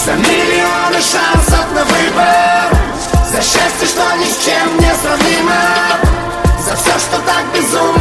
За миллионы шансов на выбор, за счастье, что ни с чем не сравнимо, за все, что так безумно